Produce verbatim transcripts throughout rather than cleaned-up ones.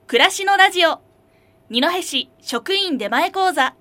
暮らしのラジオ二戸市職員出前講座。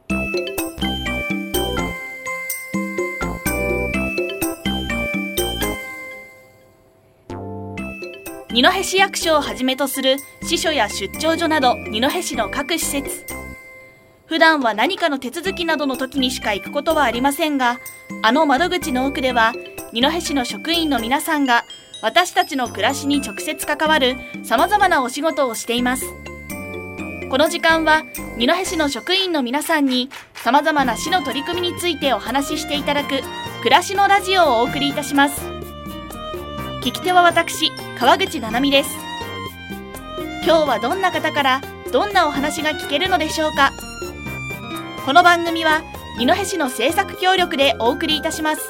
二戸市役所をはじめとする支所や出張所など二戸市の各施設、普段は何かの手続きなどの時にしか行くことはありませんが、あの窓口の奥では二戸市の職員の皆さんが私たちの暮らしに直接関わるさまざまなお仕事をしています。この時間は二戸市の職員の皆さんにさまざまな市の取り組みについてお話ししていただく暮らしのラジオをお送りいたします。聞き手は私、川口七海です。今日はどんな方からどんなお話が聞けるのでしょうか。この番組は二戸市の制作協力でお送りいたします。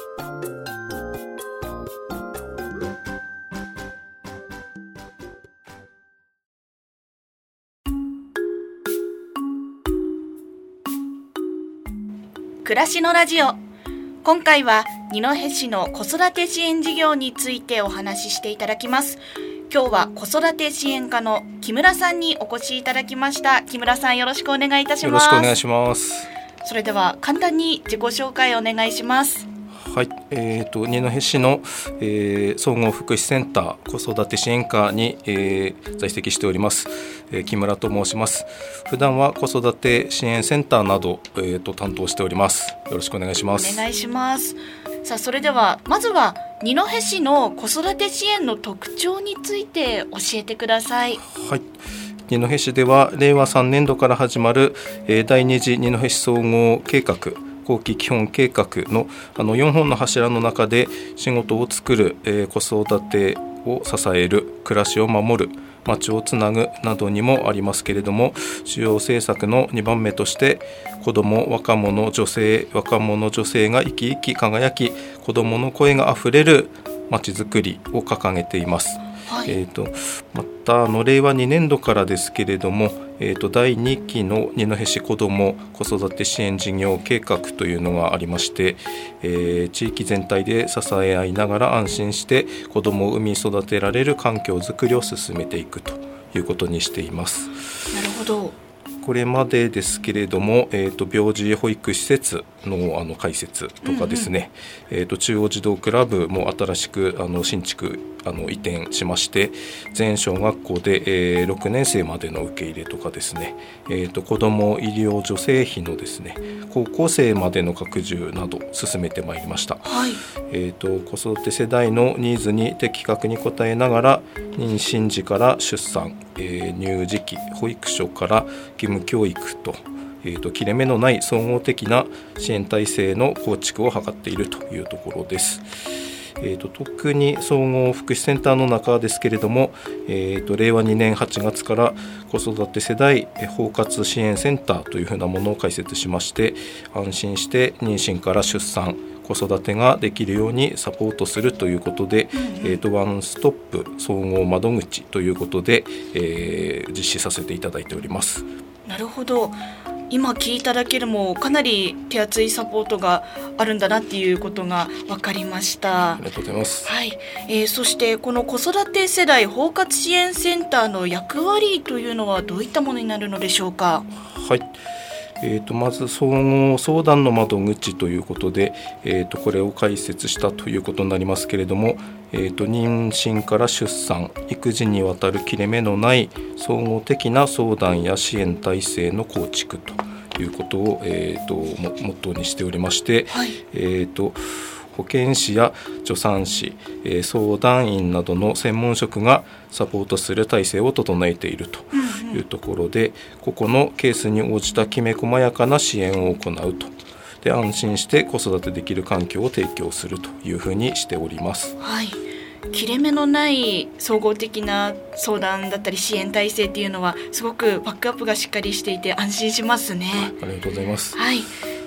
暮らしのラジオ、今回は二戸市の子育て支援事業についてお話ししていただきます。今日は子育て支援課の木村さんにお越しいただきました。木村さん、よろしくお願いいたします。 よろしくお願いします。 それでは簡単に自己紹介をお願いします。 はい、えーと、二戸市の、えー、総合福祉センター子育て支援課に、えー、在籍しております、えー、木村と申します。普段は子育て支援センターなど、えー、と担当しております。よろしくお願いします。 お願いします。さあ、それではまずは二戸市の子育て支援の特徴について教えてください。 はい、二戸市ではれいわさんねんどから始まる、えー、第二次二戸市総合計画後期基本計画 の, あのよんほんの柱の中で仕事を作る、えー、子育てを支える、暮らしを守る、町をつなぐなどにもありますけれども、主要政策のにばんめとして子ども、若者、女性若者女性が生き生き輝き、子どもの声があふれる町づくりを掲げています。はい、えー、とまたあのれいわにねんどからですけれども、えー、とだいにきの二戸市子ども子育て支援事業計画というのがありまして、えー、地域全体で支え合いながら安心して子どもを産み育てられる環境づくりを進めていくということにしています。 なるほど。 これまでですけれども、えー、と病児保育施設 の, あの開設とかですね、うんうん、えー、と中央児童クラブも新しくあの新築あの移転しまして、全小学校で、えー、ろくねんせいまでの受け入れとかですね、えー、と子ども医療助成費のですね高校生までの拡充など進めてまいりました。はい、えー、と子育て世代のニーズに的確に応えながら、妊娠時から出産、えー、乳児期、保育所から義務教育と、えー、と切れ目のない総合的な支援体制の構築を図っているというところです。えー、と特に総合福祉センターの中ですけれども、えー、とれいわにねんはちがつから子育て世代包括支援センターというふうなものを開設しまして、安心して妊娠から出産、子育てができるようにサポートするということで、うんうん、えー、とワンストップ総合窓口ということで、えー、実施させていただいております。 なるほど。今聞いただけでもかなり手厚いサポートがあるんだなっていうことが分かりました。 ありがとうございます。 はい、えー、そしてこの子育て世代包括支援センターの役割というのはどういったものになるのでしょうか。 はい、えー、とまず総合相談の窓口ということで、えー、とこれを開設したということになりますけれども、えー、と妊娠から出産、育児にわたる切れ目のない総合的な相談や支援体制の構築ということを、えー、とモットーにしておりまして、はい、えー、と保健師や助産師、えー、相談員などの専門職がサポートする体制を整えているというところで、うんうん、個々のケースに応じたきめ細やかな支援を行うと、で安心して子育てできる環境を提供するというふうにしております。 はい、切れ目のない総合的な相談だったり支援体制っていうのはすごくバックアップがしっかりしていて安心しますね。 ありがとうございます。 はい、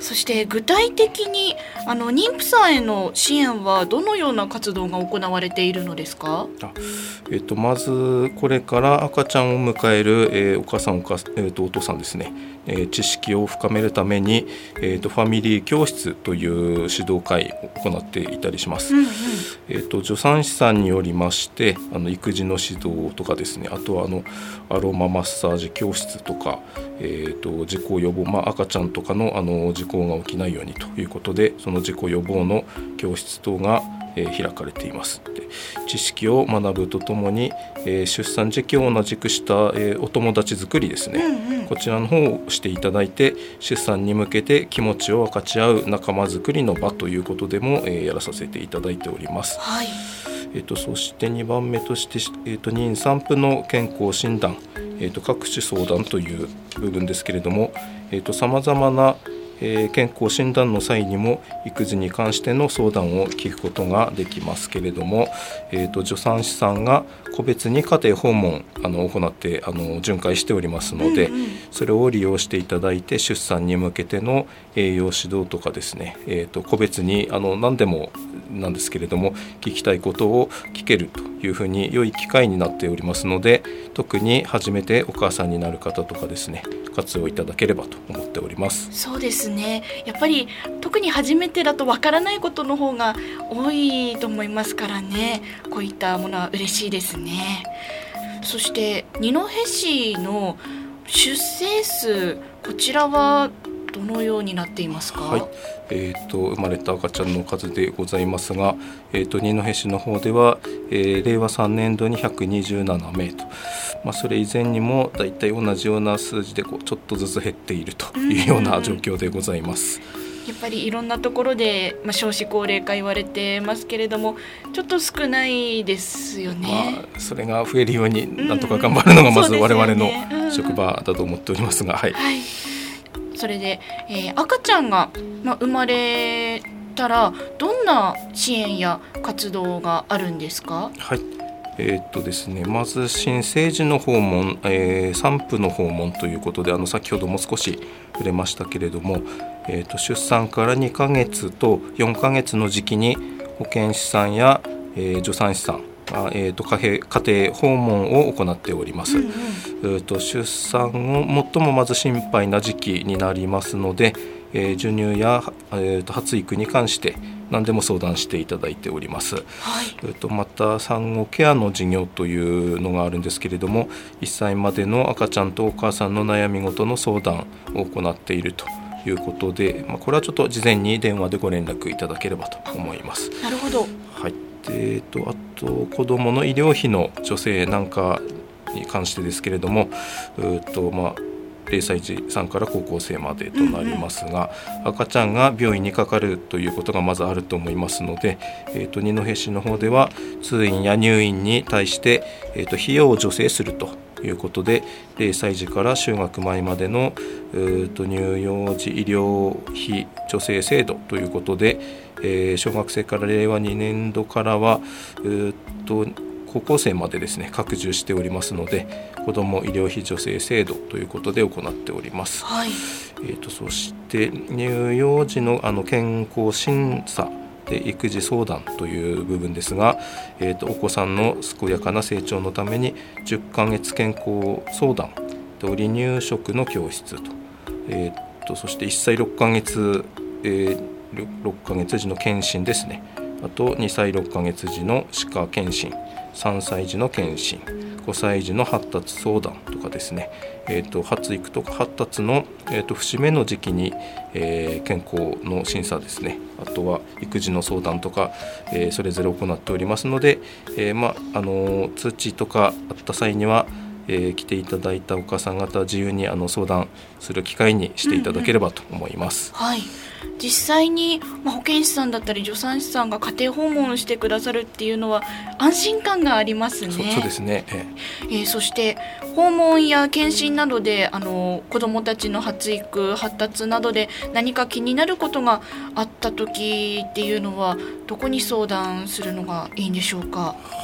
そして具体的にあの妊婦さんへの支援はどのような活動が行われているのですか？ あ、えー、とまずこれから赤ちゃんを迎える、えー、お母さんお母、えー、とお父さんですね、えー、知識を深めるために、えー、とファミリー教室という指導会を行っていたりします、うんうん。えー、と助産師さんによりましてあの育児の指導とかですね、あとはあのアロママッサージ教室とか、えー、と事故予防、まあ、赤ちゃんとかの、あの事故が起きないようにということで、その事故予防の教室等が、えー、開かれています。で、知識を学ぶとともに、えー、出産時期を同じくした、えー、お友達作りですね、うんうん、こちらの方をしていただいて、出産に向けて気持ちを分かち合う仲間づくりの場ということでも、えー、やらさせていただいております、はい。えー、とそしてにばんめとして、えー、と妊産婦の健康診断、えー、と各種相談という部分ですけれども、さまざまなえー、健康診断の際にも育児に関しての相談を聞くことができますけれども、えー、と助産師さんが個別に家庭訪問あの行ってあの巡回しておりますので、うんうん、それを利用していただいて出産に向けての栄養指導とかですね、えー、と個別にあの何でもなんですけれども聞きたいことを聞けるというふうに良い機会になっておりますので、特に初めてお母さんになる方とかですね、活用いただければと思っております。 そうですね、やっぱり特に初めてだとわからないことの方が多いと思いますからね、こういったものは嬉しいですね。そして二戸市の出生数、こちらはどのようになっていますか？ はい、えー、と生まれた赤ちゃんの数でございますが、えー、と二戸市の方では、えー、れいわさんねんどにひゃくにじゅうななめいと、まあ、それ以前にもだいたい同じような数字でこうちょっとずつ減っているというような状況でございます。 やっぱりいろんなところで、まあ、少子高齢化言われてますけれども、ちょっと少ないですよね。 まあ、それが増えるようになんとか頑張るのがまず我々の職場だと思っておりますが、はい、はい。 それで、えー、赤ちゃんが、まあ、生まれたらどんな支援や活動があるんですか？ はい、えーっとですね、まず新生児の訪問、えー、産婦の訪問ということで、あの先ほども少し触れましたけれども、えーっと出産からにかげつとよんかげつの時期に保健師さんや、えー、助産師さん、えー、と家庭訪問を行っております、うんうん。えー、と出産を最もまず心配な時期になりますので、えー、授乳や、えー、と発育に関して何でも相談していただいております、はい。えー、とまた産後ケアの事業というのがあるんですけれども、いっさいまでの赤ちゃんとお母さんの悩み事の相談を行っているということで、まあ、これはちょっと事前に電話でご連絡いただければと思います。 なるほど、 はい。えー、とあと子どもの医療費の助成なんかに関してですけれども、うーと、まあ、れいさい児さんから高校生までとなりますが、うんうん、赤ちゃんが病院にかかるということがまずあると思いますので、えー、と二戸市の方では通院や入院に対して、えー、と費用を助成するということで、れいさい児から就学前までのうーと乳幼児医療費助成制度ということで、えー、小学生かられいわにねんどからはうーと高校生までですね拡充しておりますので、子ども医療費助成制度ということで行っております、はい。えー、とそして乳幼児の、あの健康審査で育児相談という部分ですが、えー、とお子さんの健やかな成長のためにじゅっかげつ健康相談と離乳食の教室と、えー、とそしていっさいろっかげつ、えー、ろっかげつ児の検診ですね、あとにさいろっかげつ児の歯科検診、さんさい児の検診、ごさい児の発達相談とかですね、えー、と発育とか発達の、えー、と節目の時期に、えー、健康の審査ですね、あとは育児の相談とか、えー、それぞれ行っておりますので、えーまあのー、通知とかあった際には、えー、来ていただいたお母さん方自由にあの相談する機会にしていただければと思います、 うんうん、はい。実際に、まあ、保健師さんだったり助産師さんが家庭訪問をしてくださるっていうのは安心感がありますね。 そ, そうですね、ええー、そして訪問や検診などであの子どもたちの発育発達などで何か気になることがあった時っていうのはどこに相談するのがいいんでしょうか？ はい、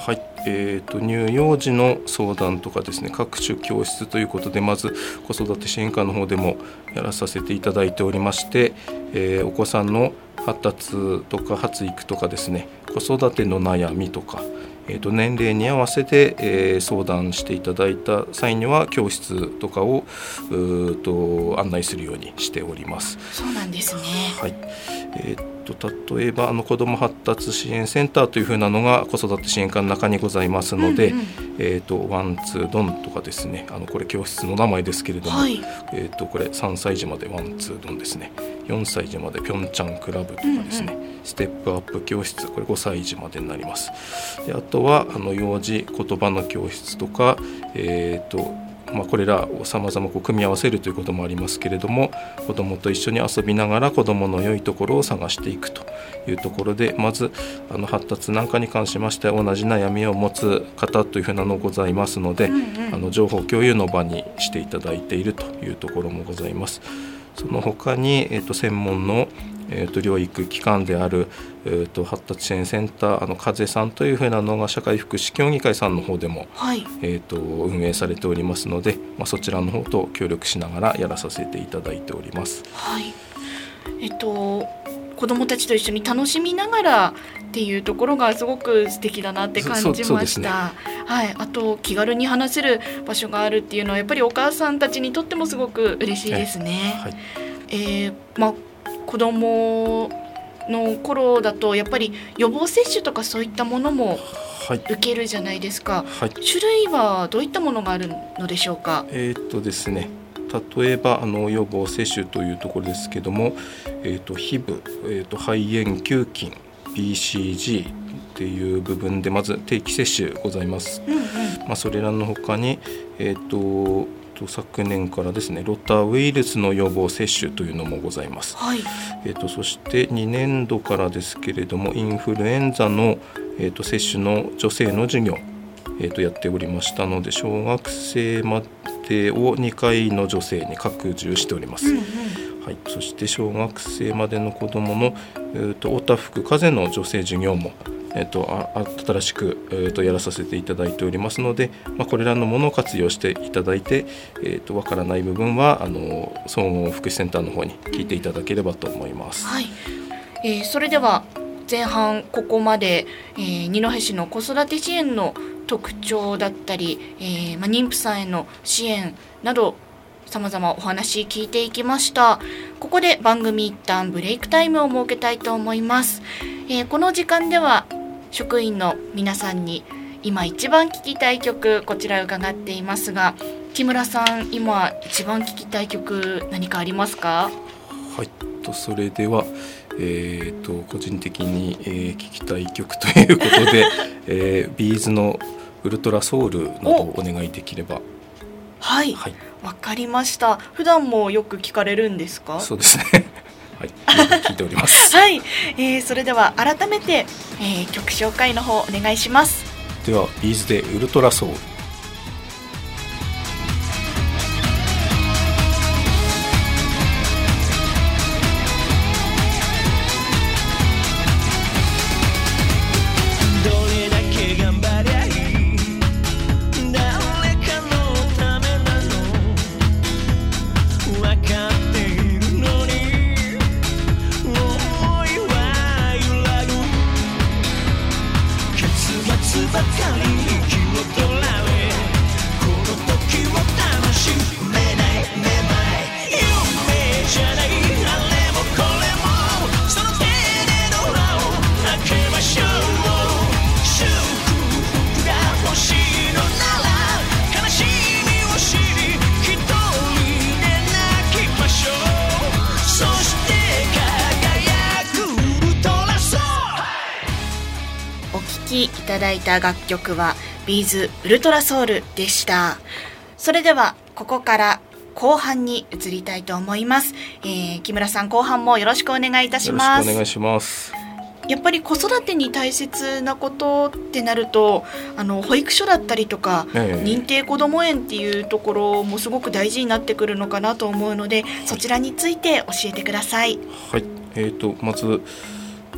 えーと、乳幼児の相談とかですね、各種教室ということで、まず子育て支援課の方でもやらさせていただいておりまして、えー、お子さんの発達とか発育とかですね、子育ての悩みとか、えーと、年齢に合わせて、えー、相談していただいた際には教室とかをうーと案内するようにしております。 そうなんですね。 はい。えーと例えばあの子ども発達支援センターというふうなのが子育て支援課の中にございますので、うんうん、えーとワンツードンとかですね、あのこれ教室の名前ですけれども、はい、えーとこれさんさい児までワンツードンですね、よんさい児までピョンチャンクラブとかですね、うんうん、ステップアップ教室、これごさい児までになります。であとはあの幼児言葉の教室とか、えーとまあ、これらをさまざま組み合わせるということもありますけれども、子どもと一緒に遊びながら子どもの良いところを探していくというところで、まずあの発達なんかに関しましては同じ悩みを持つ方というふうなのございますので、うんうん、あの情報共有の場にしていただいているというところもございます。その他に、えーと、専門の、えーと、療育機関である、えーと、発達支援センター、あの風さんというふうなのが社会福祉協議会さんの方でも、はい、えーと、運営されておりますので、まあ、そちらの方と協力しながらやらさせていただいております。 はい。えっと子どもたちと一緒に楽しみながらっていうところがすごく素敵だなって感じました。ね、はい、あと気軽に話せる場所があるっていうのはやっぱりお母さんたちにとってもすごく嬉しいですね。はい。えーまあ、子どもの頃だとやっぱり予防接種とかそういったものも受けるじゃないですか。はい、種類はどういったものがあるのでしょうか。 えーっとですね例えばあの予防接種というところですけども、えー、とヒブ、えー、と肺炎球菌 ビーシージー っていう部分でまず定期接種ございます。うんうんまあ、それらの他に、えー、と昨年からですねロタウイルスの予防接種というのもございます。はいえー、とそしてにねんどからですけれどもインフルエンザの、えー、と接種の女性の授業、えー、とやっておりましたので小学生までをにかいの女性に拡充しております。うんうんはい、そして小学生までの子どもの、えー、とおたふく風邪の女性授業も、えー、とあ新しく、えー、とやらさせていただいておりますので、まあ、これらのものを活用していただいて、えー、とわからない部分はあの総合福祉センターの方に聞いていただければと思います。 はいえー、それでは前半ここまで、えー、二戸市の子育て支援の特徴だったり、えーまあ、妊婦さんへの支援など様々お話聞いていきました。ここで番組一旦ブレイクタイムを設けたいと思います。えー、この時間では職員の皆さんに今一番聴きたい曲こちら伺っていますが、木村さん今一番聴きたい曲何かありますか？ はいとそれではえー、と個人的に、えー、聴きたい曲ということで、えー、ビーズのウルトラソウルなどをお願いできれば。 はい、はい、わかりました。普段もよく聞かれるんですか？ そうですねはい聞いておりますはい、えー、それでは改めて、えー、曲紹介の方お願いします。 ではビーズでウルトラソウル。 いただいた楽曲はビーズウルトラソウルでした。それではここから後半に移りたいと思います。えー、木村さん後半もよろしくお願いいたします。 よろしくお願いします。 やっぱり子育てに大切なことってなるとあの保育所だったりとか、えー、認定こども園っていうところもすごく大事になってくるのかなと思うので、そちらについて教えてください。 はい、えーと、まず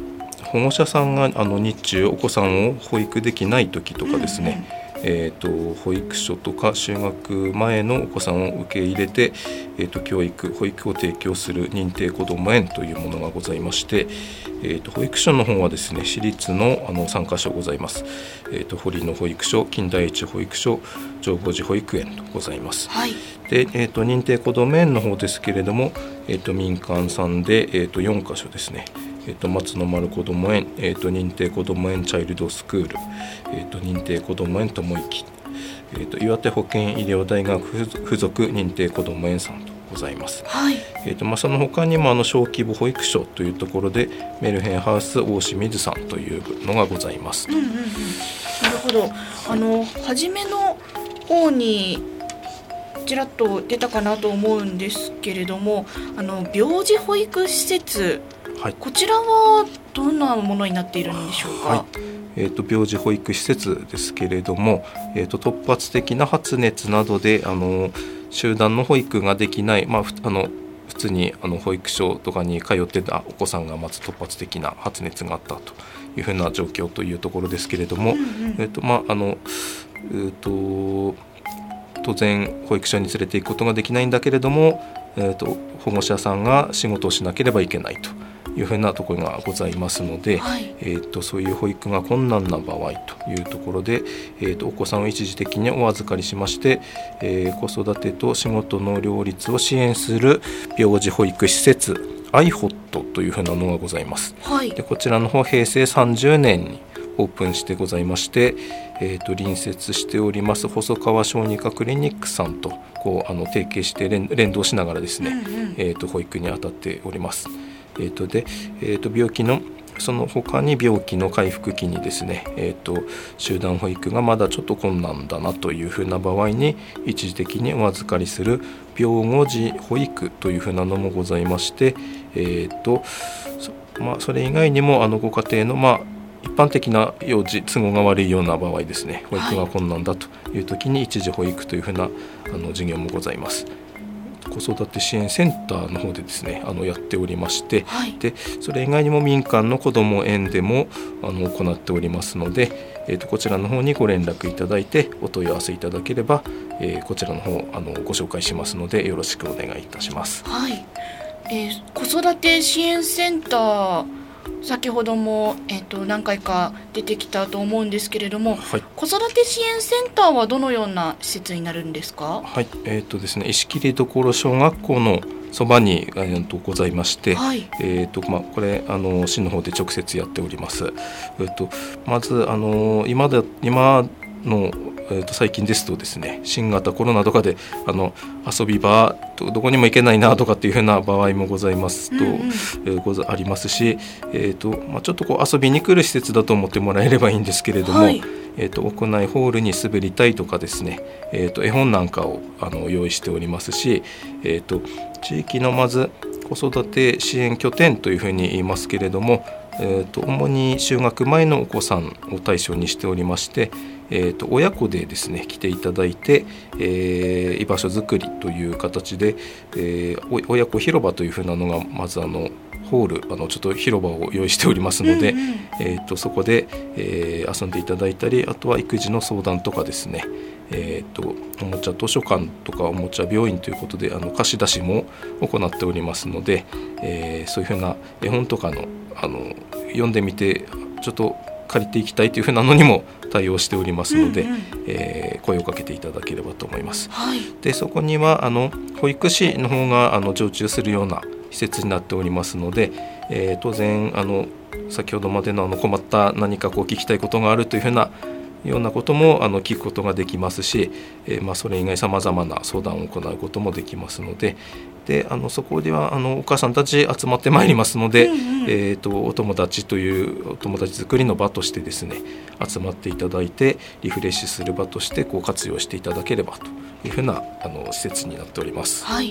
保護者さんがあの日中お子さんを保育できない時とかですね、うんうん、えー、と保育所とか就学前のお子さんを受け入れて、えー、と教育保育を提供する認定こども園というものがございまして、えー、と保育所の方はですね私立のあのさんかしょございます。えー、と堀野保育所、金田一保育所、上郷寺保育園とございます。 はい、 で、えー、と認定こども園の方ですけれども、えー、と民間さんで、えー、とよんかしょですね。えー、と松の丸こども園、えー、と認定こども園チャイルドスクール、えー、と認定こども園ともいき、えー、と岩手保健医療大学附属認定こども園さんとございます。 はい、 えー、とまあ、その他にもあの小規模保育所というところでメルヘンハウス大清水さんというのがございます。 うんうんうん、なるほど。あの初めの方にちらっと出たかなと思うんですけれども、あの病児保育施設、はい、こちらはどんなものになっているんでしょうか。はい、 えー、と病児保育施設ですけれども、えー、と突発的な発熱などであの集団の保育ができない、まあ、あの普通にあの保育所とかに通ってたお子さんがまず突発的な発熱があったというふうな状況というところですけれども、うんうん、えーとまああのえーと当然保育所に連れて行くことができないんだけれども、えーと保護者さんが仕事をしなければいけないというふうなところがございますので、はい、えー、とそういう保育が困難な場合というところで、えー、とお子さんを一時的にお預かりしまして、えー、子育てと仕事の両立を支援する病児保育施設 アイホット というふうなのがございます。はい、でこちらの方へいせいさんじゅうねんにオープンしてございまして、えー、と隣接しております細川小児科クリニックさんとこうあの提携して 連, 連動しながらですね、うんうん、えー、と保育に当たっております。えー、とで、えー、と病気のその他に病気の回復期にですね、えー、と集団保育がまだちょっと困難だなというふうな場合に一時的にお預かりする病後児保育というふうなのもございまして、えーとそまあ、それ以外にもあのご家庭の、まあ、一般的な幼児都合が悪いような場合ですね、保育が困難だという時に一時保育というふうなあの事業もございます。子育て支援センターの方でですねあのやっておりまして、はい、でそれ以外にも民間のこども園でもあの行っておりますので、えー、とこちらの方にご連絡いただいてお問い合わせいただければ、えー、こちらの方あのご紹介しますのでよろしくお願いいたします。 はい、えー、子育て支援センター先ほども、えー、と何回か出てきたと思うんですけれども、はい、子育て支援センターはどのような施設になるんですか。 はい、えーとですね、石切所小学校のそばに、えー、とございまして、はい、えーとまあ、これあの市の方で直接やっております。えー、とまずあの今だ今のえー、と最近ですとですね新型コロナとかであの遊び場どこにも行けないなとかっていうふうな場合もございますと、うんうん、えー、ござありますし、えーとまあ、ちょっとこう遊びに来る施設だと思ってもらえればいいんですけれども、はい、えー、と屋内ホールに滑りたいとかですね、えー、と絵本なんかをあの用意しておりますし、えー、と地域のまず子育て支援拠点というふうに言いますけれども、えー、と主に就学前のお子さんを対象にしておりまして、えー、と親子でですね来ていただいて、えー、居場所づくりという形で、えー、親子広場というふうなのがまずあのホールあのちょっと広場を用意しておりますので、うんうん、えー、とそこで、えー、遊んでいただいたり、あとは育児の相談とかですね、えー、とおもちゃ図書館とかおもちゃ病院ということであの貸し出しも行っておりますので、えー、そういうふうな絵本とかの、あの読んでみてちょっと借りていきたいというふうなのにも対応しておりますので、うんうん、えー、声をかけていただければと思います。はい、でそこにはあの保育士の方があの常駐するような施設になっておりますので、えー、当然あの先ほどまでのあの困った何かこう聞きたいことがあるというふうなようなこともあの聞くことができますし、えーまあ、それ以外さまざまな相談を行うこともできますので、であのそこではあのお母さんたち集まってまいりますので、うんうん、えー、とお友達というお友達作りの場としてですね集まっていただいてリフレッシュする場としてこう活用していただければというふうなあの施設になっております。 はい、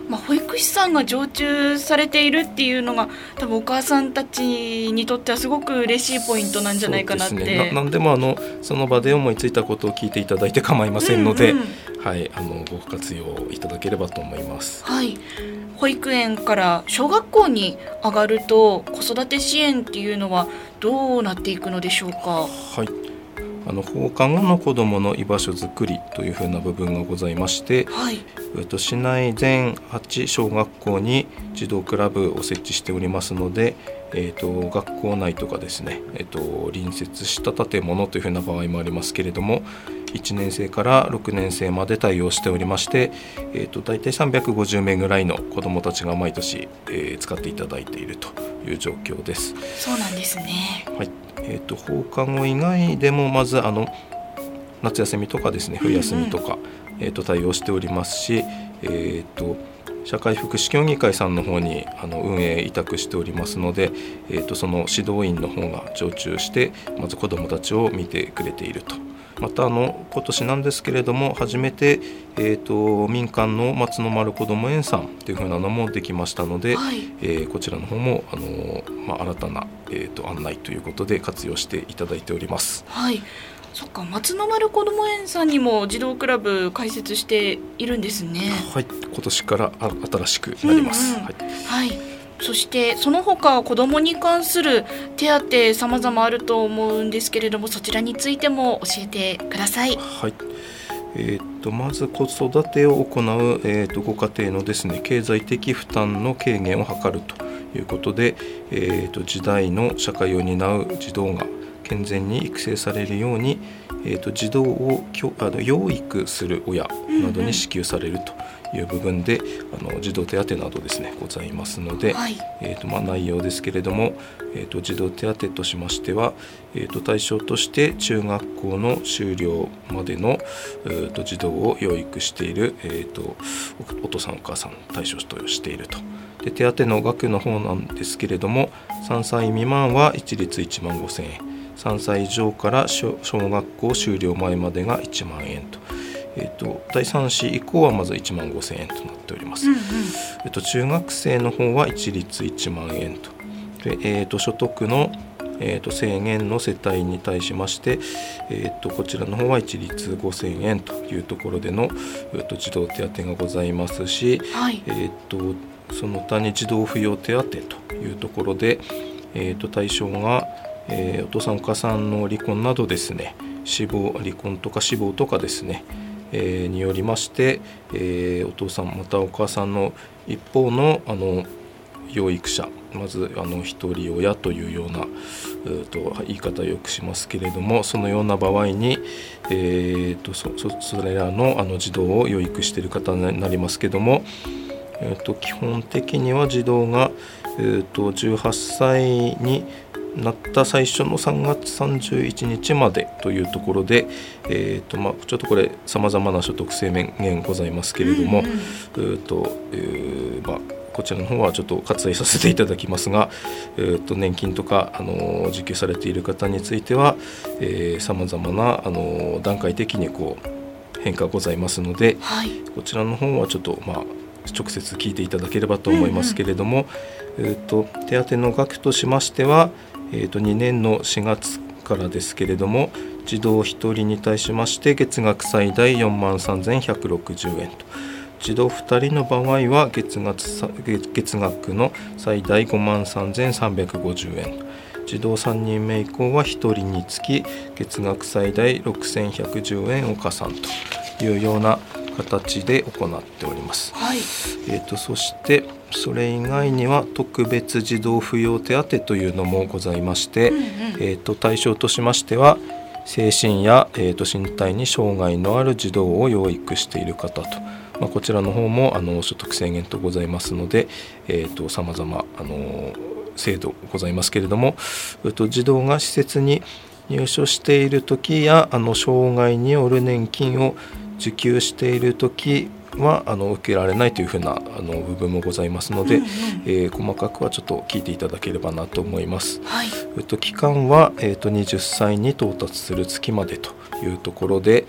まあ、保育士さんが常駐されているっていうのが多分お母さんたちにとってはすごく嬉しいポイントなんじゃないかなって。 そうですね、ななんでもあのその場で思いついたことを聞いていただいて構いませんので、うんうん、はい、あのご活用いただければと思います。 はい、保育園から小学校に上がると子育て支援っていうのはどうなっていくのでしょうか。 はい、あの放課後の子どもの居場所づくりというふうな部分がございまして、 はい、 えっと、市内全はち小学校に児童クラブを設置しておりますので、えっと、学校内とかですね、えっと、隣接した建物というふうな場合もありますけれども、いちねん生からろくねん生まで対応しておりまして、えっと、大体さんびゃくごじゅうめいぐらいの子どもたちが毎年、えー、使っていただいているという状況です。 そうなんですね。 はい、えー、と放課後以外でもまずあの夏休みとかですね、冬休みとか、うんうん、えー、と対応しておりますし、えー、と社会福祉協議会さんの方にあの運営委託しておりますので、えー、とその指導員の方が常駐してまず子どもたちを見てくれていると。またあの今年なんですけれども初めて、えー、と民間の松の丸こども園さんというふうなのもできましたので、 はい、 えー、こちらの方もあの、まあ、新たな、えー、と案内ということで活用していただいております。 はい、そっか、松の丸こども園さんにも児童クラブ開設しているんですね。 はい、今年から新しくなります。 うんうん、はい、はい、そしてその他子どもに関する手当様々あると思うんですけれども、そちらについても教えてください。 はい、えー、とまず子育てを行う、えー、とご家庭のですね経済的負担の軽減を図るということで、えー、と時代の社会を担う児童が健全に育成されるように、えー、と児童をあの養育する親などに支給されるという部分で、うんうん、あの児童手当などですねございますので、 はい、 えーとまあ、内容ですけれども、えー、と児童手当としましては、えー、と対象として中学校の修了までの、えー、と児童を養育している、えー、と お, お父さんお母さん対象としていると。で手当の額の方なんですけれども、さんさい未満は一律いちまんごせんえん、さんさい以上から小学校修了前までがいちまんえんと、えー、とだいさん子以降はまずいちまんごせんえんとなっております。 うんうん、 えー、と中学生の方は一律いちまんえんと。で、えー、と所得の、えー、と制限の世帯に対しまして、えー、とこちらの方は一律ごせんえんというところでの、えー、と児童手当がございますし、 はい、 えー、とその他に児童扶養手当というところで、えー、と対象が、えー、お父さんお母さんの離婚などですね、死亡離婚とか死亡とかですね、えー、によりまして、えー、お父さんまたお母さんの一方のあの養育者、まずあの一人親というようなうと言い方をよくしますけれども、そのような場合に、えー、と そ, そ, それら の, あの児童を養育している方になりますけれども、えー、と基本的には児童が、えー、とじゅうはっさいになった最初のさんがつさんじゅういちにちまでというところで、えーとまあ、ちょっとこれさまざまな所得制限ございますけれども、うんうん、とえーまあ、こちらの方はちょっと割愛させていただきますが、えー、と年金とか、あの受給されている方についてはさまざまな、あの段階的にこう変化ございますので、 はい、 こちらの方はちょっと、まあ、直接聞いていただければと思いますけれども、うんうん、えー、と手当の額としましては、えー、とにねんのしがつからですけれども、児童ひとりに対しまして月額最大よんまんさんぜんひゃくろくじゅうえんと、児童ふたりの場合は 月, 月, 月額の最大ごまんさんぜんさんびゃくごじゅうえん、児童さんにんめ以降はひとりにつき月額最大ろくせんひゃくじゅうえんを加算というような形で行っております。 はい、 えー、とそしてそれ以外には特別児童扶養手当というのもございまして、うんうん、えー、と対象としましては精神や、えー、と身体に障害のある児童を養育している方と、まあ、こちらの方もあの所得制限とございますので、えー、と様々あの制度ございますけれども、えー、と児童が施設に入所している時やあの障害による年金を受給しているときはあの受けられないというふうなあの部分もございますので、うんうん、えー、細かくはちょっと聞いていただければなと思います。 はい、 えっと、期間は、えー、とはたちに到達する月までというところで、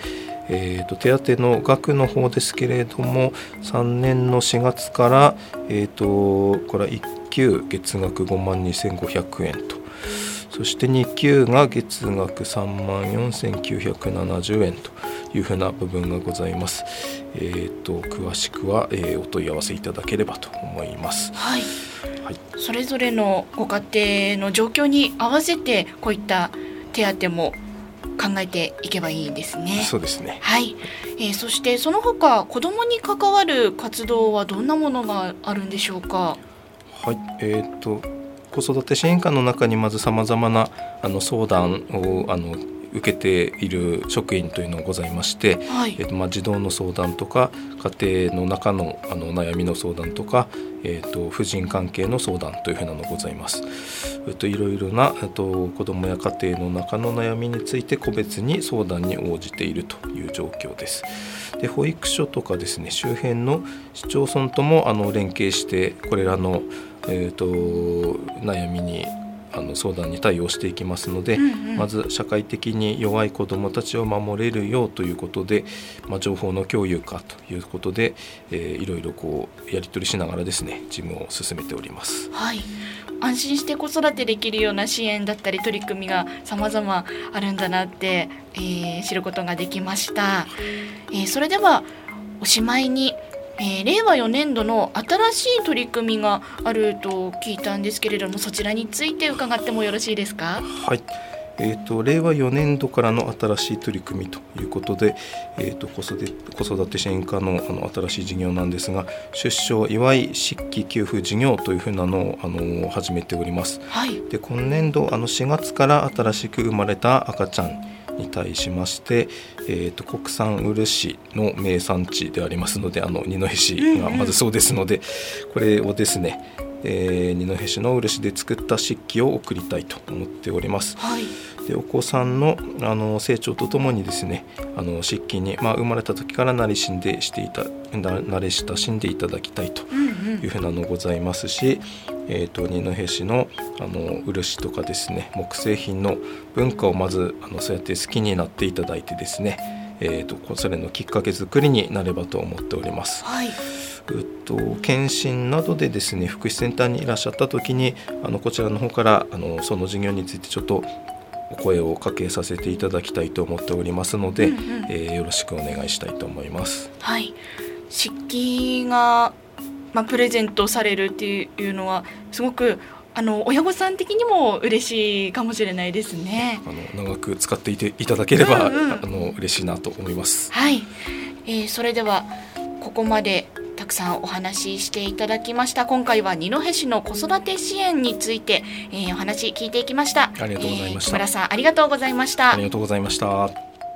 えー、と手当の額の方ですけれども、さんねんのしがつから、えー、とこれはいっきゅう月額ごまんにせんごひゃくえんと、そしてにきゅうが月額さんまんよんせんきゅうひゃくななじゅうえんというふうな部分がございます。えー、と詳しくは、えー、お問い合わせいただければと思います。 はい、 はい、 それぞれのご家庭の状況に合わせてこういった手当も考えていけばいいですね。 そうですね。 はい、えー、そしてその他子どもに関わる活動はどんなものがあるんでしょうか。 はい、えー、と子育て支援課の中にまずさまざまなあの相談をあの受けている職員というのがございまして、はい、えーとまあ、児童の相談とか家庭の中の、あの悩みの相談とか、えーと婦人関係の相談というふうなのがございます。えーといろいろな、えーと子どもや家庭の中の悩みについて個別に相談に応じているという状況です。で保育所とかですね、周辺の市町村ともあの連携してこれらの、えーと悩みにあの相談に対応していきますので、うんうん、まず社会的に弱い子どもたちを守れるようということで、まあ、情報の共有化ということで、えー、いろいろこうやり取りしながらですね、事務を進めております。 はい、安心して子育てできるような支援だったり取り組みが様々あるんだなって、えー、知ることができました。えー、それではおしまいにえー、れいわよねんどの新しい取り組みがあると聞いたんですけれども、そちらについて伺ってもよろしいですか。 はい、えー、とれいわよねんどからの新しい取り組みということで、えー、と子育て、子育て支援課 の, あの新しい事業なんですが、出生祝い漆器給付事業というふうなのをあの始めております。はい、で今年度あのしがつから新しく生まれた赤ちゃんに対しまして、えー、と国産漆の名産地でありますので、あの二戸市がまずそうですので、うんうん、これをですね、えー、二戸市の漆で作った漆器を送りたいと思っております。はい、でお子さん の, あの成長とともにですね、あの漆器に、まあ、生まれた時から慣れ親でしていた慣れ親しんでいただきたいというふうなのございますし、うんうん、えー、と二戸市 の, あの漆とかですね、木製品の文化をまずあのそうやって好きになっていただいてですね、えー、とそれのきっかけ作りになればと思っております。はい、えっと、検診などでですね、福祉センターにいらっしゃった時にあのこちらの方からあのその事業についてちょっとお声をかけさせていただきたいと思っておりますので、うんうん、えー、よろしくお願いしたいと思います。 はい、漆器が、まあ、プレゼントされるっていうのはすごくあの親御さん的にも嬉しいかもしれないですね。 あの長く使っていていただければ、うんうん、あの嬉しいなと思います。 はい、えー、それではここまでたくさんお話ししていただきました。今回は二戸市の子育て支援について、えー、お話聞いていきました。 ありがとうございました。 えー、木村さんありがとうございました。 ありがとうございました。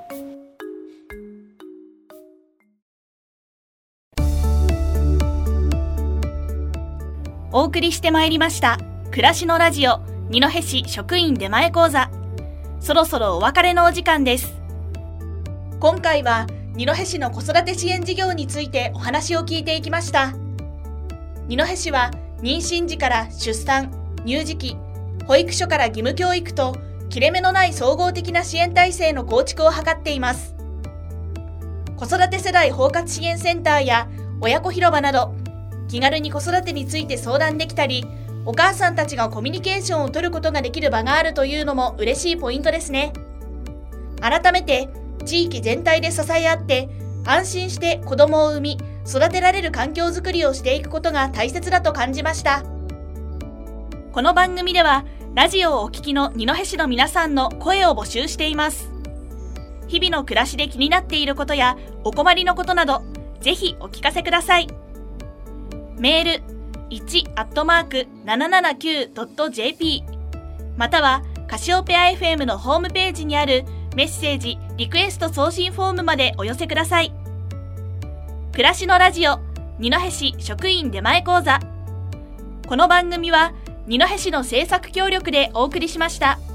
お送りしてまいりました暮らしのラジオ二戸市職員出前講座、そろそろお別れのお時間です。今回は二戸市の子育て支援事業についてお話を聞いていきました。二戸市は妊娠時から出産、乳児期、保育所から義務教育と切れ目のない総合的な支援体制の構築を図っています。子育て世代包括支援センターや親子広場など、気軽に子育てについて相談できたり、お母さんたちがコミュニケーションを取ることができる場があるというのも嬉しいポイントですね。改めて地域全体で支え合って安心して子供を産み育てられる環境づくりをしていくことが大切だと感じました。この番組ではラジオをお聞きの二戸市の皆さんの声を募集しています。日々の暮らしで気になっていることやお困りのことなど、ぜひお聞かせください。メール いち アットマーク ななななきゅう ドット ジェーピー またはカシオペア エフエム のホームページにあるメッセージリクエスト送信フォームまでお寄せください。暮らしのラジオ二戸市職員出前講座、この番組は二戸市の制作協力でお送りしました。